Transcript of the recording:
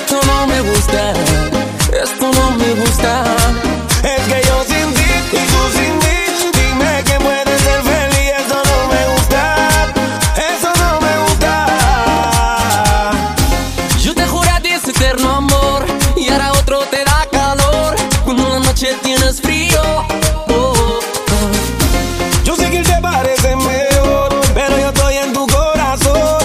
esto no me gusta, esto no me gusta. Es que yo sin ti y tú sin mí, dime que puedes ser feliz. Eso no me gusta, eso no me gusta. Yo te juré a ti ese eterno amor y ahora otro te da calor. Cuando en la noche tienes frío,